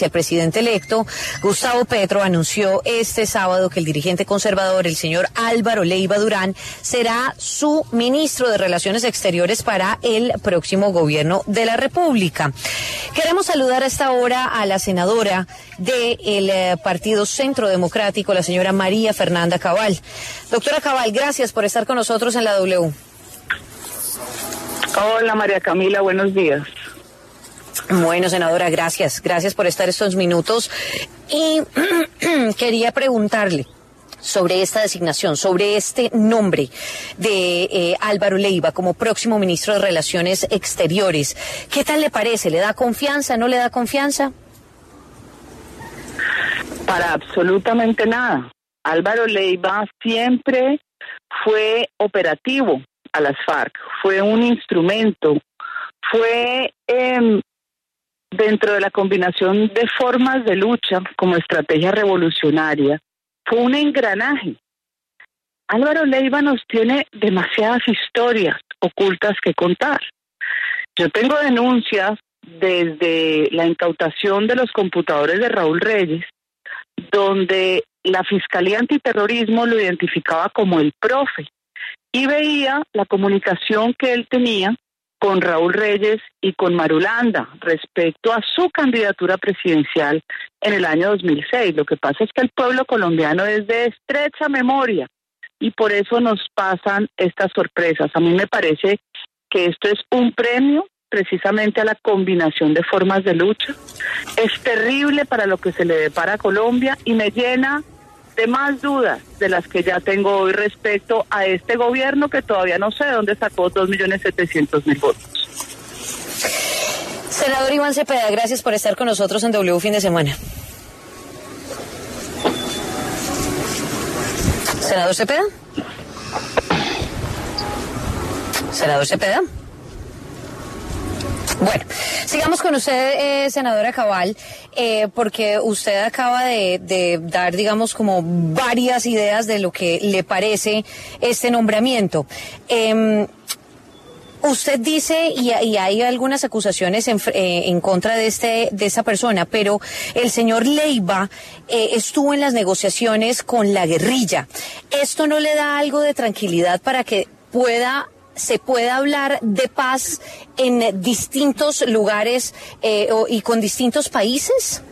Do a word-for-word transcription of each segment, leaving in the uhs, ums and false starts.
El presidente electo, Gustavo Petro, anunció este sábado que el dirigente conservador, el señor Álvaro Leiva Durán, será su ministro de Relaciones Exteriores para el próximo gobierno de la República. Queremos saludar a esta hora a la senadora del eh, Partido Centro Democrático, la señora María Fernanda Cabal. Doctora Cabal, gracias por estar con nosotros en la W. Hola María Camila, buenos días. Bueno, senadora, gracias. Gracias por estar estos minutos. Y quería preguntarle sobre esta designación, sobre este nombre de eh, Álvaro Leiva como próximo ministro de Relaciones Exteriores. ¿Qué tal le parece? ¿Le da confianza? ¿No le da confianza? Para absolutamente nada. Álvaro Leiva siempre fue operativo a las FARC, fue un instrumento, fue... Eh, dentro de la combinación de formas de lucha como estrategia revolucionaria, fue un engranaje. Álvaro Leiva nos tiene demasiadas historias ocultas que contar. Yo tengo denuncias desde la incautación de los computadores de Raúl Reyes, donde la Fiscalía Antiterrorismo lo identificaba como el profe, y veía la comunicación que él tenía con Raúl Reyes y con Marulanda respecto a su candidatura presidencial en el año dos mil seis. Lo que pasa es que el pueblo colombiano es de estrecha memoria y por eso nos pasan estas sorpresas. A mí me parece que esto es un premio precisamente a la combinación de formas de lucha. Es terrible para lo que se le depara a Colombia y me llena de más dudas de las que ya tengo hoy respecto a este gobierno que todavía no sé de dónde sacó dos millones setecientos mil votos. Senador Iván Cepeda, gracias por estar con nosotros en W Fin de Semana. Senador Cepeda. Senador Cepeda. Bueno, sigamos con usted, eh, senadora Cabal, eh, porque usted acaba de, de dar, digamos, como varias ideas de lo que le parece este nombramiento. Eh, usted dice, y, y hay algunas acusaciones en, eh, en contra de este de esta persona, pero el señor Leiva eh, estuvo en las negociaciones con la guerrilla. ¿Esto no le da algo de tranquilidad para que pueda... se puede hablar de paz en distintos lugares eh, o, y con distintos países?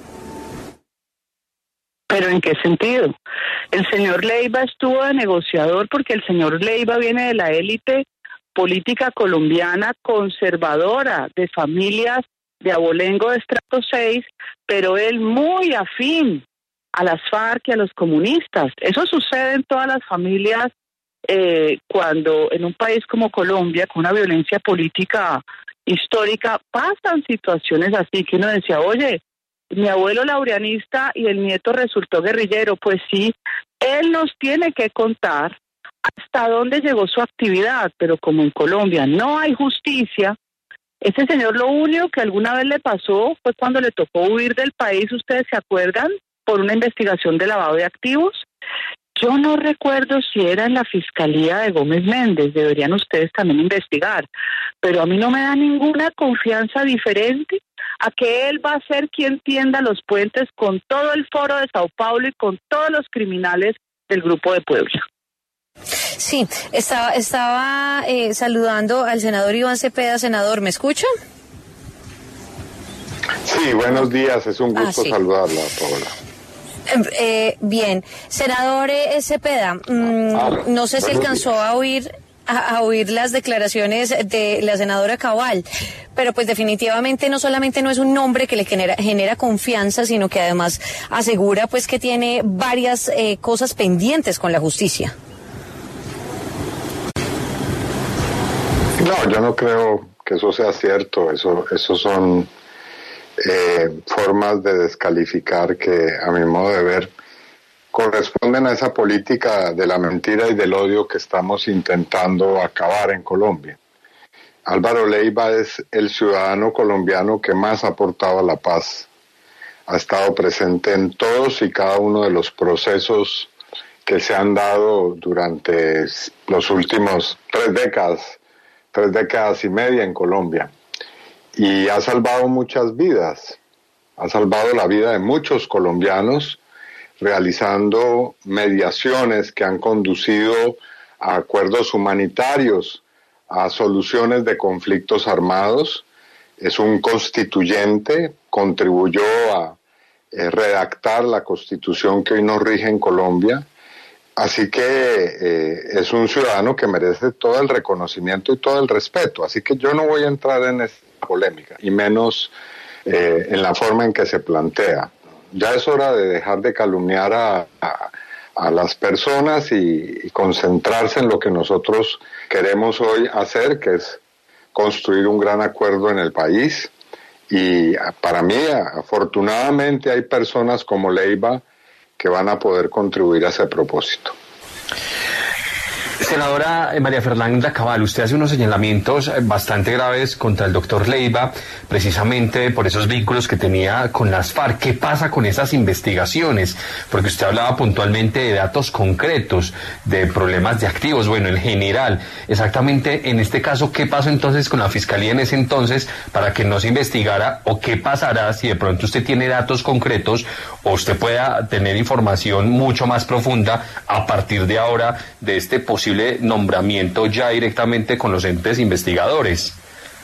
¿Pero en qué sentido? El señor Leiva estuvo de negociador porque el señor Leiva viene de la élite política colombiana conservadora, de familias de abolengo de estrato seis, pero él muy afín a las FARC y a los comunistas. Eso sucede en todas las familias. Eh, cuando en un país como Colombia, con una violencia política histórica, pasan situaciones así que uno decía, oye, mi abuelo laureanista y el nieto resultó guerrillero. Pues sí, él nos tiene que contar hasta dónde llegó su actividad, pero como en Colombia no hay justicia, ese señor lo único que alguna vez le pasó fue cuando le tocó huir del país, ¿ustedes se acuerdan? Por una investigación de lavado de activos. Yo no recuerdo si era en la Fiscalía de Gómez Méndez, deberían ustedes también investigar, pero a mí no me da ninguna confianza diferente a que él va a ser quien tienda los puentes con todo el foro de Sao Paulo y con todos los criminales del Grupo de Puebla. Sí, estaba, estaba eh, saludando al senador Iván Cepeda. Senador, ¿me escucha? Sí, buenos días, es un gusto ah, sí. saludarla, Paola. Eh, bien, senador eh, Cepeda, mmm, ah, no sé si alcanzó días. a oír a, a oír las declaraciones de la senadora Cabal, pero pues definitivamente no solamente no es un nombre que le genera, genera confianza, sino que además asegura pues que tiene varias eh, cosas pendientes con la justicia. No, yo no creo que eso sea cierto, eso, eso son Eh, formas de descalificar que a mi modo de ver corresponden a esa política de la mentira y del odio que estamos intentando acabar en Colombia. Álvaro Leiva es el ciudadano colombiano que más ha aportado a la paz, ha estado presente en todos y cada uno de los procesos que se han dado durante los últimos tres décadas, tres décadas y media en Colombia. Y ha salvado muchas vidas. ha salvado la vida de muchos colombianos realizando mediaciones que han conducido a acuerdos humanitarios, a soluciones de conflictos armados. Es un constituyente, contribuyó a eh, redactar la constitución que hoy nos rige en Colombia. Así que eh, es un ciudadano que merece todo el reconocimiento y todo el respeto. Así que yo no voy a entrar en esta polémica, y menos eh, en la forma en que se plantea. Ya es hora de dejar de calumniar a, a, a las personas y, y concentrarse en lo que nosotros queremos hoy hacer, que es construir un gran acuerdo en el país. Y para mí, afortunadamente, hay personas como Leiva que van a poder contribuir a ese propósito. Senadora María Fernanda Cabal, usted hace unos señalamientos bastante graves contra el doctor Leiva, precisamente por esos vínculos que tenía con las FARC. ¿Qué pasa con esas investigaciones? Porque usted hablaba puntualmente de datos concretos, de problemas de activos, bueno, en general. Exactamente, en este caso, ¿qué pasó entonces con la Fiscalía en ese entonces para que no se investigara? ¿O qué pasará si de pronto usted tiene datos concretos o usted pueda tener información mucho más profunda a partir de ahora de este posible nombramiento ya directamente con los entes investigadores?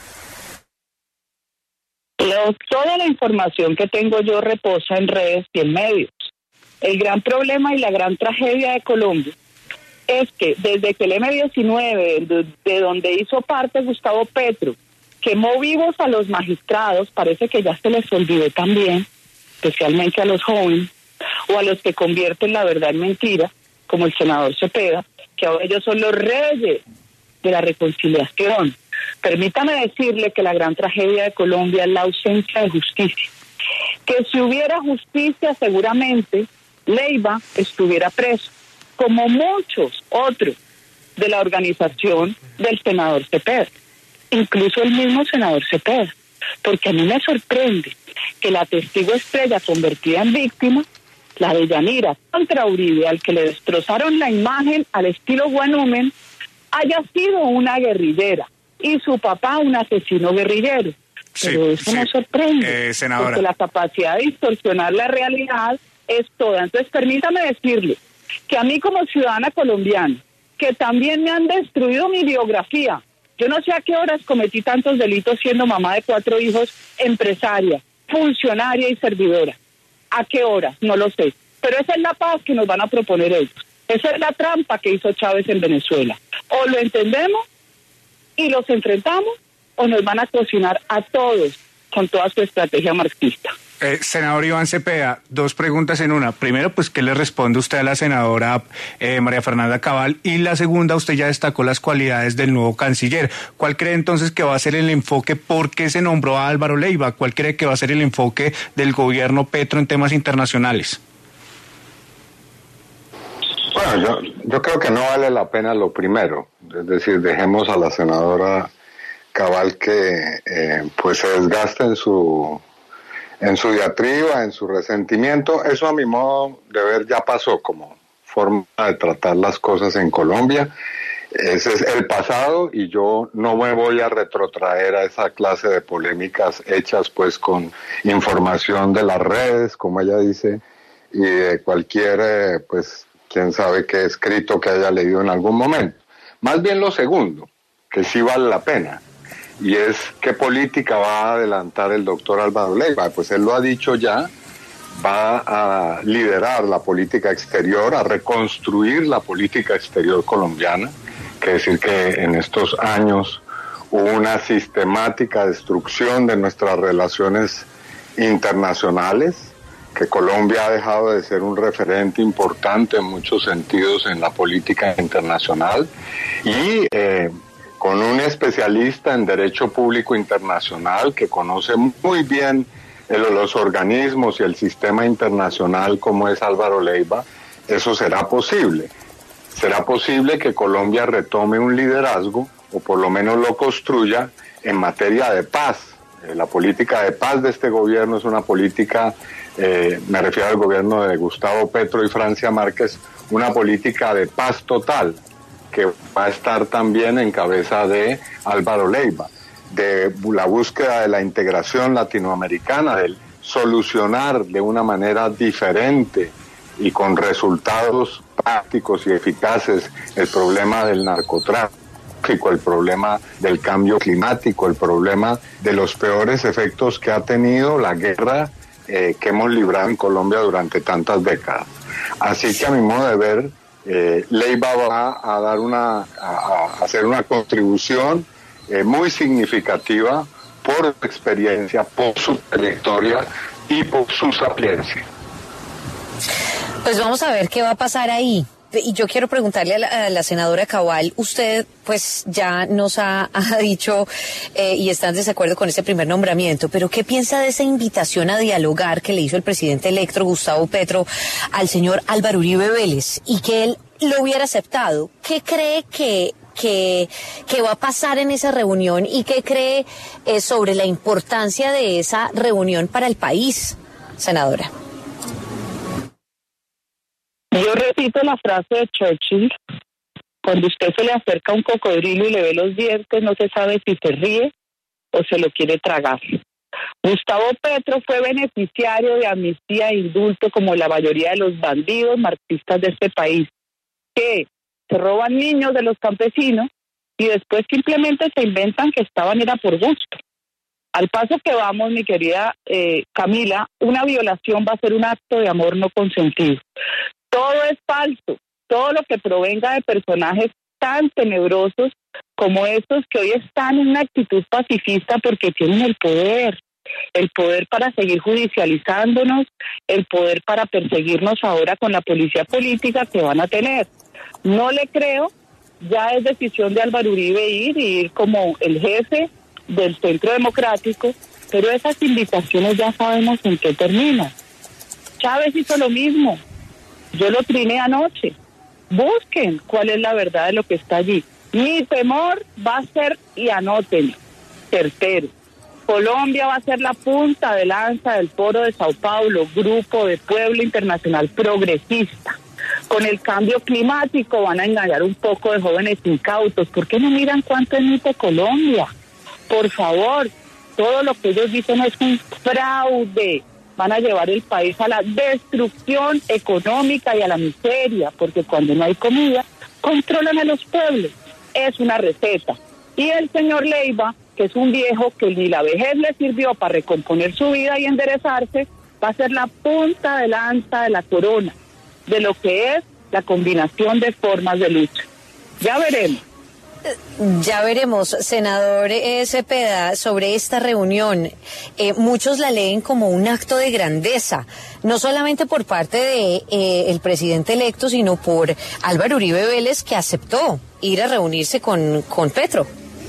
Pero toda la información que tengo yo reposa en redes y en medios. El gran problema y la gran tragedia de Colombia es que desde que el eme diecinueve, de, de donde hizo parte Gustavo Petro, quemó vivos a los magistrados, parece que ya se les olvidó también, especialmente a los jóvenes, o a los que convierten la verdad en mentira, como el senador Cepeda, que ahora ellos son los reyes de la reconciliación. Permítame decirle que la gran tragedia de Colombia es la ausencia de justicia. Que si hubiera justicia, seguramente Leiva estuviera preso, como muchos otros de la organización del senador Cepeda, incluso el mismo senador Cepeda, porque a mí me sorprende que la testigo estrella convertida en víctima, la de Yanira contra Uribe, al que le destrozaron la imagen al estilo Guanúmen, haya sido una guerrillera y su papá un asesino guerrillero. Pero sí, eso sí, nos sorprende, eh, senadora, porque la capacidad de distorsionar la realidad es toda. Entonces, permítame decirle que a mí como ciudadana colombiana, que también me han destruido mi biografía, yo no sé a qué horas cometí tantos delitos siendo mamá de cuatro hijos, empresaria, funcionaria y servidora. ¿A qué hora? No lo sé. Pero esa es la paz que nos van a proponer ellos. Esa es la trampa que hizo Chávez en Venezuela. O lo entendemos y los enfrentamos, o nos van a cocinar a todos con toda su estrategia marxista. Eh, senador Iván Cepeda, dos preguntas en una. Primero, pues, ¿qué le responde usted a la senadora eh, María Fernanda Cabal? Y la segunda, usted ya destacó las cualidades del nuevo canciller. ¿Cuál cree entonces que va a ser el enfoque? ¿Por qué se nombró a Álvaro Leiva? ¿Cuál cree que va a ser el enfoque del gobierno Petro en temas internacionales? Bueno, yo, yo creo que no vale la pena lo primero. Es decir, dejemos a la senadora Cabal que eh, pues se desgaste en su... en su diatriba, en su resentimiento. Eso a mi modo de ver ya pasó como forma de tratar las cosas en Colombia. Ese es el pasado y yo no me voy a retrotraer a esa clase de polémicas hechas pues con información de las redes, como ella dice, y de cualquier, eh, pues, quién sabe qué escrito que haya leído en algún momento. Más bien lo segundo, que sí vale la pena. Y es qué política va a adelantar el doctor Álvaro Leiva. Pues él lo ha dicho ya, va a liderar la política exterior, a reconstruir la política exterior colombiana, que decir que en estos años hubo una sistemática destrucción de nuestras relaciones internacionales, que Colombia ha dejado de ser un referente importante en muchos sentidos en la política internacional, y eh, con un especialista en Derecho Público Internacional que conoce muy bien el, los organismos y el sistema internacional como es Álvaro Leiva, eso será posible. Será posible que Colombia retome un liderazgo, o por lo menos lo construya, en materia de paz. Eh, la política de paz de este gobierno es una política, eh, me refiero al gobierno de Gustavo Petro y Francia Márquez, una política de paz total, que va a estar también en cabeza de Álvaro Leiva, de la búsqueda de la integración latinoamericana, del solucionar de una manera diferente y con resultados prácticos y eficaces el problema del narcotráfico, el problema del cambio climático, el problema de los peores efectos que ha tenido la guerra eh, que hemos librado en Colombia durante tantas décadas. Así que a mi modo de ver, eh, Leiva va a dar una, a, a hacer una contribución eh, muy significativa por su experiencia, por su trayectoria y por su sapiencia. Pues vamos a ver qué va a pasar ahí. Y yo quiero preguntarle a la, a la senadora Cabal, usted pues ya nos ha, ha dicho eh, y está en desacuerdo con ese primer nombramiento, pero ¿qué piensa de esa invitación a dialogar que le hizo el presidente electo Gustavo Petro al señor Álvaro Uribe Vélez y que él lo hubiera aceptado? ¿Qué cree que, que, que va a pasar en esa reunión y qué cree eh, sobre la importancia de esa reunión para el país, senadora? Yo repito la frase de Churchill: cuando usted se le acerca a un cocodrilo y le ve los dientes, no se sabe si se ríe o se lo quiere tragar. Gustavo Petro fue beneficiario de amnistía e indulto como la mayoría de los bandidos marxistas de este país, que se roban niños de los campesinos y después simplemente se inventan que estaban era por gusto. Al paso que vamos, mi querida eh, Camila, una violación va a ser un acto de amor no consentido. Todo es falso, todo lo que provenga de personajes tan tenebrosos como estos que hoy están en una actitud pacifista porque tienen el poder, el poder para seguir judicializándonos, el poder para perseguirnos ahora con la policía política que van a tener. No le creo, ya es decisión de Álvaro Uribe ir y ir como el jefe del Centro Democrático, pero esas invitaciones ya sabemos en qué terminan. Chávez hizo lo mismo. Yo lo triné anoche. Busquen cuál es la verdad de lo que está allí. Mi temor va a ser, y anótenlo, tercero, Colombia va a ser la punta de lanza del Foro de Sao Paulo, Grupo de Pueblo Internacional Progresista. Con el cambio climático van a engañar un poco de jóvenes incautos. ¿Por qué no miran cuánto emite Colombia? Por favor, todo lo que ellos dicen es un fraude. Van a llevar el país a la destrucción económica y a la miseria, porque cuando no hay comida, controlan a los pueblos. Es una receta. Y el señor Leiva, que es un viejo que ni la vejez le sirvió para recomponer su vida y enderezarse, va a ser la punta de lanza de la corona, de lo que es la combinación de formas de lucha. Ya veremos. Ya veremos, senador eh, Cepeda, sobre esta reunión. Eh, muchos la leen como un acto de grandeza, no solamente por parte de eh, el presidente electo, sino por Álvaro Uribe Vélez, que aceptó ir a reunirse con, con Petro.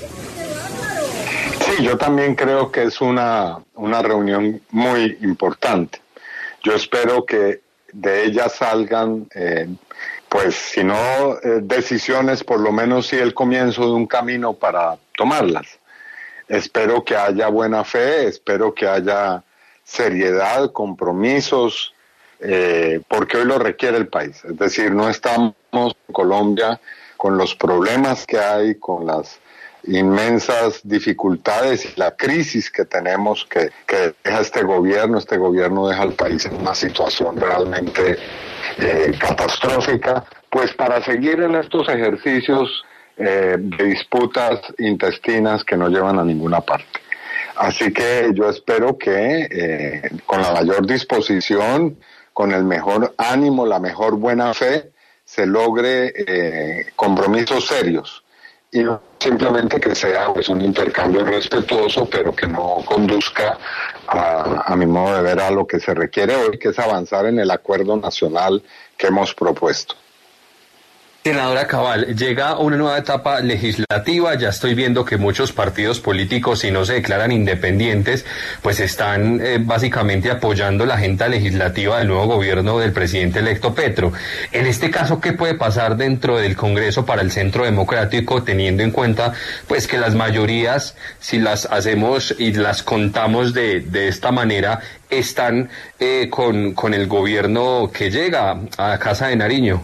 Sí, yo también creo que es una, una reunión muy importante. Yo espero que de ella salgan... Eh, Pues si no eh, decisiones, por lo menos sí el comienzo de un camino para tomarlas. Espero que haya buena fe, espero que haya seriedad, compromisos, eh, porque hoy lo requiere el país. Es decir, no estamos en Colombia con los problemas que hay, con las inmensas dificultades y la crisis que tenemos que, que deja este gobierno. Este gobierno deja al país en una situación realmente eh, catastrófica, pues para seguir en estos ejercicios eh, de disputas intestinas que no llevan a ninguna parte. Así que yo espero que eh, con la mayor disposición, con el mejor ánimo, la mejor buena fe, se logre eh, compromisos serios. Y no simplemente que sea pues un intercambio respetuoso, pero que no conduzca a, a mi modo de ver a lo que se requiere hoy, que es avanzar en el acuerdo nacional que hemos propuesto. Senadora Cabal, llega una nueva etapa legislativa, ya estoy viendo que muchos partidos políticos, si no se declaran independientes, pues están eh, básicamente apoyando la agenda legislativa del nuevo gobierno del presidente electo Petro. En este caso, ¿qué puede pasar dentro del Congreso para el Centro Democrático, teniendo en cuenta pues que las mayorías, si las hacemos y las contamos de, de esta manera, están eh, con, con el gobierno que llega a Casa de Nariño?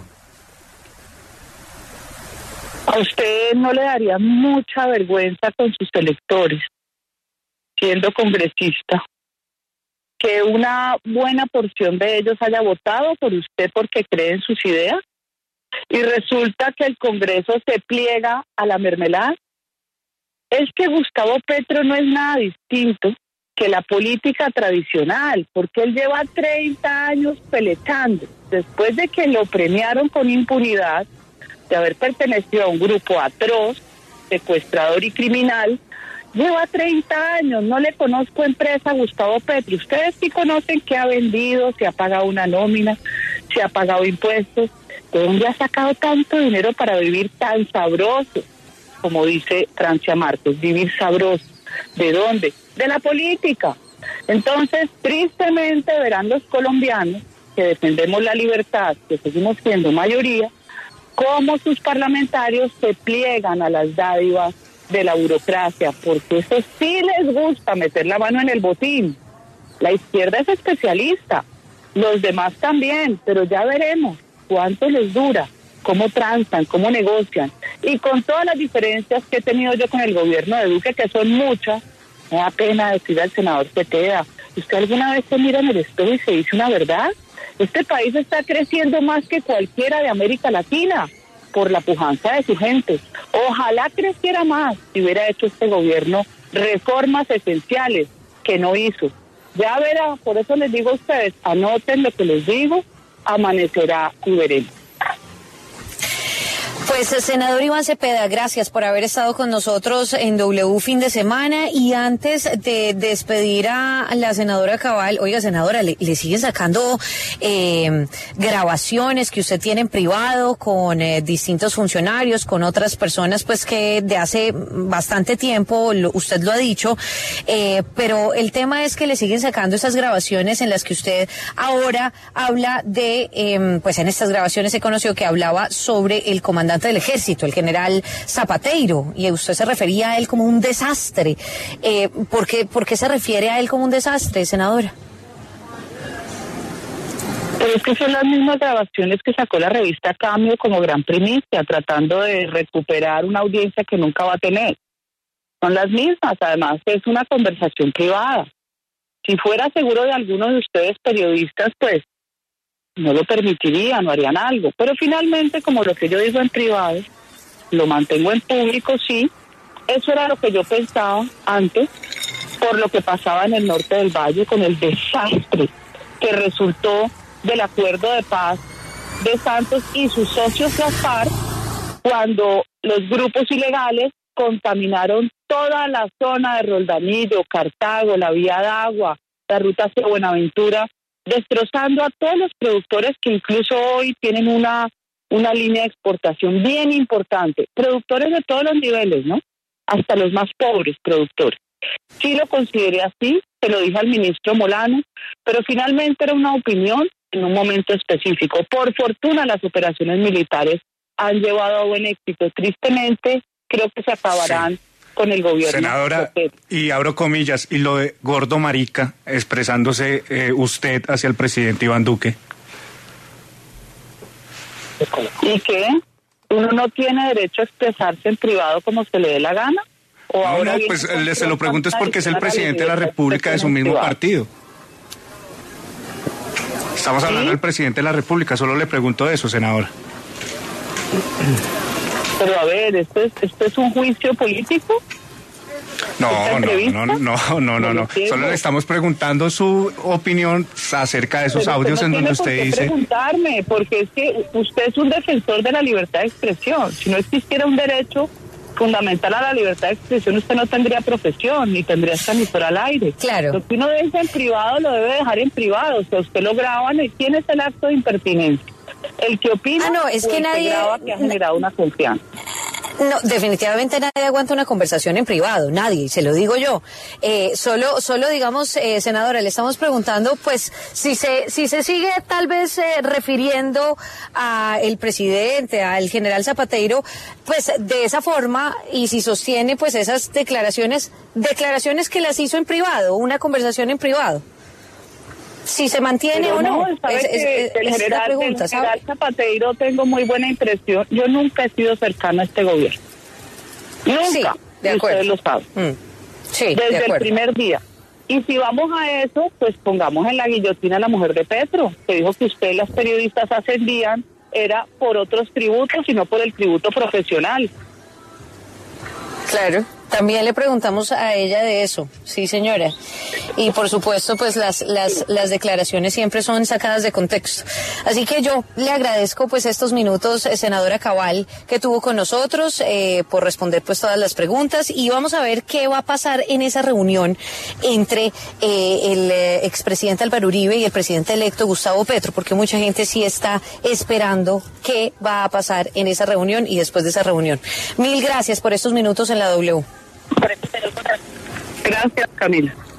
¿A usted no le daría mucha vergüenza con sus electores, siendo congresista, que una buena porción de ellos haya votado por usted porque cree en sus ideas, y resulta que el Congreso se pliega a la mermelada. Es que Gustavo Petro no es nada distinto que la política tradicional, porque él lleva treinta años peletando, después de que lo premiaron con impunidad de haber pertenecido a un grupo atroz, secuestrador y criminal. Lleva treinta años, no le conozco empresa a Gustavo Petro. Ustedes sí conocen que ha vendido, si ha pagado una nómina, si ha pagado impuestos. ¿De dónde ha sacado tanto dinero para vivir tan sabroso? Como dice Francia Marcos, vivir sabroso. ¿De dónde? De la política. Entonces, tristemente verán los colombianos que defendemos la libertad, que seguimos siendo mayoría, cómo sus parlamentarios se pliegan a las dádivas de la burocracia, porque eso sí les gusta meter la mano en el botín. La izquierda es especialista, los demás también, pero ya veremos cuánto les dura, cómo transan, cómo negocian. Y con todas las diferencias que he tenido yo con el gobierno de Duque, que son muchas, me da pena decir al senador Cepeda, ¿usted alguna vez se mira en el espejo y se dice una verdad? Este país está creciendo más que cualquiera de América Latina por la pujanza de su gente. Ojalá creciera más si hubiera hecho este gobierno reformas esenciales que no hizo. Ya verá, por eso les digo a ustedes, anoten lo que les digo, amanecerá y veremos. Pues, senador Iván Cepeda, gracias por haber estado con nosotros en W Fin de Semana. Y antes de despedir a la senadora Cabal, oiga, senadora, le, le siguen sacando eh, grabaciones que usted tiene en privado con eh, distintos funcionarios, con otras personas, pues que de hace bastante tiempo, lo, usted lo ha dicho, eh, pero el tema es que le siguen sacando esas grabaciones en las que usted ahora habla de, eh, pues en estas grabaciones se conoció que hablaba sobre el comandante del ejército, el general Zapateiro, y usted se refería a él como un desastre. Eh, ¿por qué, ¿Por qué se refiere a él como un desastre, senadora? Pero es que son las mismas grabaciones que sacó la revista Cambio como gran primicia, tratando de recuperar una audiencia que nunca va a tener. Son las mismas, además es una conversación privada. Si fuera seguro de alguno de ustedes periodistas, pues no lo permitirían, no harían algo. Pero finalmente, como lo que yo digo en privado, lo mantengo en público, sí. Eso era lo que yo pensaba antes, por lo que pasaba en el norte del Valle, con el desastre que resultó del acuerdo de paz de Santos y sus socios las FARC, cuando los grupos ilegales contaminaron toda la zona de Roldanillo, Cartago, la vía de agua, la ruta hacia Buenaventura, destrozando a todos los productores que incluso hoy tienen una, una línea de exportación bien importante. Productores de todos los niveles, ¿no? Hasta los más pobres productores. Sí lo consideré así, se lo dije al ministro Molano, pero finalmente era una opinión en un momento específico. Por fortuna las operaciones militares han llevado a buen éxito. Tristemente, creo que se acabarán sí. con el gobierno. Senadora, y abro comillas, y lo de gordo marica, expresándose eh, usted hacia el presidente Iván Duque. ¿Y qué? ¿Uno no tiene derecho a expresarse en privado como se le dé la gana? ¿O no, ahora no, pues le, se lo pregunto es porque es el presidente de la República de su mismo partido. Estamos hablando ¿Sí? del presidente de la República, solo le pregunto eso, senadora. Pero a ver, ¿esto es, esto es un juicio político? No, no, no, no, no, no, no. Solo le estamos preguntando su opinión acerca de esos Pero audios no en donde usted dice... preguntarme, porque es que usted es un defensor de la libertad de expresión. Si no existiera un derecho fundamental a la libertad de expresión, usted no tendría profesión, ni tendría esta emisora al aire. Claro. Lo que uno deja en privado, lo debe dejar en privado. O sea, usted lo graban, ¿y quién es el acto de impertinencia? El que opina ah, no, es que, nadie... que graba, que ha generado una confianza. No, definitivamente nadie aguanta una conversación en privado, nadie, se lo digo yo. Eh, solo, solo digamos, eh, senadora, le estamos preguntando, pues, si se, si se sigue tal vez eh, refiriendo a el presidente, al general Zapateiro, pues, de esa forma, y si sostiene, pues, esas declaraciones, declaraciones que las hizo en privado, una conversación en privado. Si se mantiene Pero o no, no es, es, es, el es general, la pregunta, el general Zapateiro tengo muy buena impresión. Yo nunca he sido cercana a este gobierno. Nunca. Sí, de acuerdo. Ustedes lo saben. Mm. Sí, Desde de acuerdo. el primer día. Y si vamos a eso, pues pongamos en la guillotina a la mujer de Petro, que dijo que usted, las periodistas, ascendían, era por otros tributos y no por el tributo profesional. Claro. También le preguntamos a ella de eso, sí señora. Y por supuesto, pues las, las, las declaraciones siempre son sacadas de contexto. Así que yo le agradezco pues estos minutos, eh, senadora Cabal, que tuvo con nosotros, eh, por responder pues todas las preguntas, y vamos a ver qué va a pasar en esa reunión entre eh, el eh, expresidente Álvaro Uribe y el presidente electo Gustavo Petro, porque mucha gente sí está esperando qué va a pasar en esa reunión y después de esa reunión. Mil gracias por estos minutos en la W. Gracias, Camila.